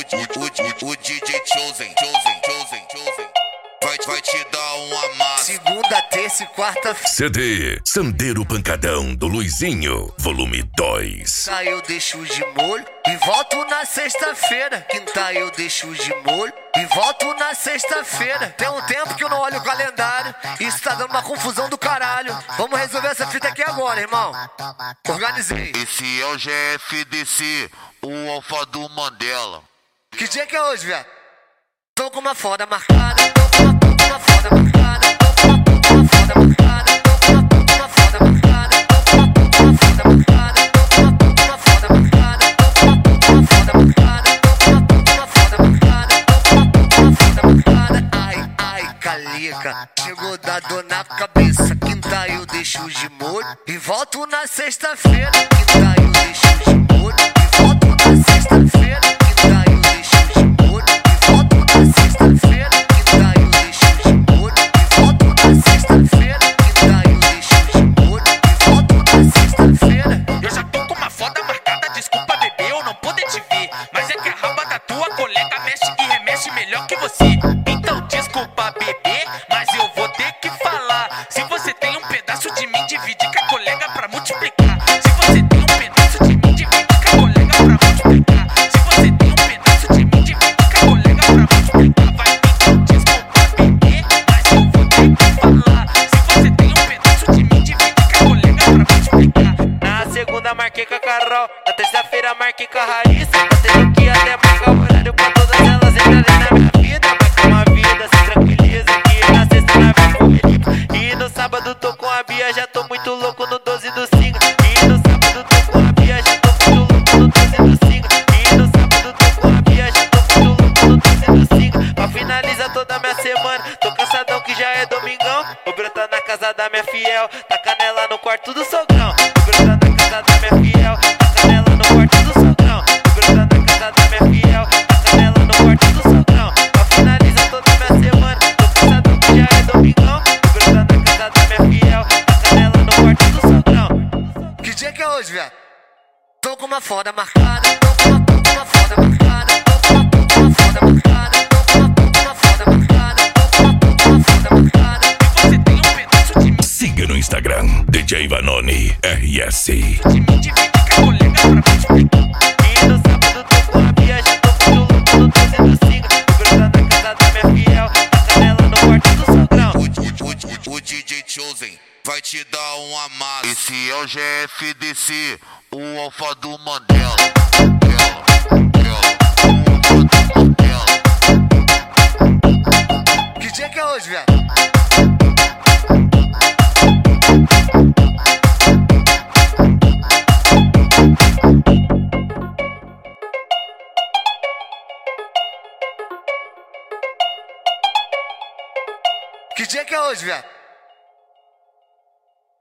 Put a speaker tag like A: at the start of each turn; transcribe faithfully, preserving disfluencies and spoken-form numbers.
A: o, o, o D J Chosen, Chosen, Chosen, Chosen vai, vai te dar um amasso.
B: Segunda, terça e quarta.
C: C D Sandeiro Pancadão do Luizinho, volume dois.
B: Quinta eu deixo de molho e volto na sexta-feira. Quinta eu deixo de molho e volto na sexta-feira. Tem um tempo que eu não olho o calendário. Isso tá dando uma confusão do caralho. Vamos resolver essa fita aqui agora, irmão. Organizei.
A: Esse é o G F D C, o alfa do Mandela.
B: Que dia que é hoje, velho? Tô com uma foda marcada, tô com uma, tô com uma foda marcada, tô com uma, tô com uma foda marcada, tô com uma, tô com uma foda marcada, tô com uma, tô com uma foda marcada, tô com uma, tô com uma foda marcada, tô com uma, tô com uma foda marcada, tô com uma, tô com uma foda marcada, tô com uma, tô com uma foda marcada. Ai, ai, calica, chegou da dor na cabeça. Quinta eu deixo de molho e volto na sexta-feira. Quinta eu deixo de molho e volto na sexta-feira. Quinta eu deixo de molho e volto na sexta-feira. Quinta eu deixo de molho e volto na sexta-feira. Quinta eu deixo de molho e volto na sexta-feira.
D: Eu já tô com uma foda marcada, desculpa bebê, eu não poder te ver. Mas é que a raba da tua colega mexe e remexe melhor que você. Então desculpa bebê, mas eu vou ter que falar. Se você tem um pedaço de mim, divide com a colega pra multiplicar. Se você tem um pedaço de mim, divide com a colega pra multiplicar. Se você tem um pedaço de mim, divide com a colega pra multiplicar. Vai, então desculpa bebê, mas eu vou ter que falar. Se você tem um pedaço de mim, divide com a colega pra multiplicar. Na segunda marquei com a Carol, na terça-feira marquei com a Raíssa. Eu tenho que até marcar o horário pra todas elas entrarem na minha vida. Vai com uma vida, se tranquiliza que na sexta nós vai comer. E no sábado tô com a Bia, já tô muito louco no doze do cinco. E no sábado tô com a Bia, já tô muito louco no doze do cinco. E no sábado tô com a Bia, já tô muito louco no doze do cinco. Pra finalizar toda a minha semana, tô cansadão que já é domingão. Vou brotar na casa da minha fiel, tá canela no quarto do sogrão. Vou brotar na casa da minha fiel, tá canela no quarto do sogrão. Vou brotar na casa da minha fiel, tá canela no quarto do sogrão. Pra finalizar toda a minha semana, tô cansadão que já é domingão. Vou brotar na casa da minha fiel, tá canela no quarto do sogrão.
B: Que dia que é hoje, velho? Tô com uma foda marcada, tô com uma, tô com uma foda marcada, tô com uma, tô com uma foda marcada, tô com uma, tô com uma foda marcada, tô com uma, tô com uma foda marcada.
D: E você tem um pedaço de mim,
C: Siga no Instagram, D J Vanoni R S.
D: de mim, divide com a colega pra multiplicar. E no sábado tô com a Bia, já tô muito louco no doze do cinco. Vou brotar na casa da minha fiel, tá canela no quarto do sogrão.
A: O, o, o, o D J Chosen vai te dar um amasso. Esse é o G F D C, o alfa do Mandela. Mandela, Mandela, o alfa do Mandela.
B: Que dia que é hoje, velho? Que dia que é hoje, velho?